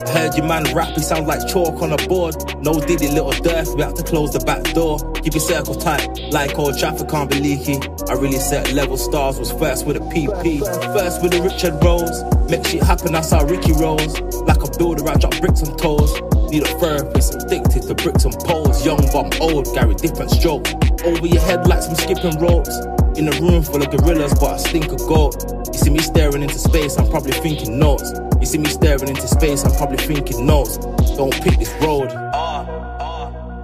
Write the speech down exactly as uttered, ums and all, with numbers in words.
I heard your man rap, he sound like chalk on a board. No Diddy, little Durf, we had to close the back door. Keep your circles tight, like old traffic can't be leaky. I really set level stars, was first with a P P. First with the Richard Rose, make shit happen, that's how Ricky rolls. Like a builder, I drop bricks and toes. Need a therapist, addicted to bricks and poles. Young but I'm old, Gary, different stroke. Over your head like some skipping ropes. In a room full of gorillas, but I stink of gold. You see me staring into space, I'm probably thinking notes. You see me staring into space, I'm probably thinking notes. Don't pick this road.